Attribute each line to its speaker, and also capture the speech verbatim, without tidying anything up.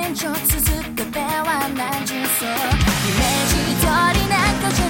Speaker 1: 現状続けては何十層イメージ通りなんかじゃ